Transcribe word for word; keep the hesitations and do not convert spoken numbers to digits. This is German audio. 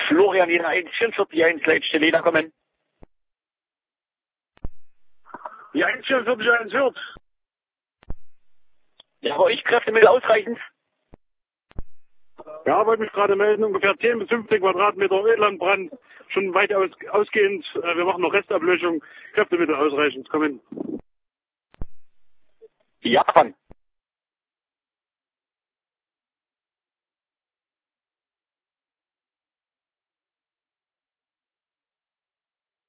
Florian Jena eins vierundvierzig eins, Leitstelle Jena kommen. Die eins vierundvierzig eins hört. Ja, bei euch Kräftemittel ausreichend? Ja, wollte mich gerade melden, ungefähr zehn bis fünfzehn Quadratmeter Öllandbrand, schon weit aus, ausgehend. Äh, wir machen noch Restablöschung, Kräftemittel ausreichend, komm hin. Japan.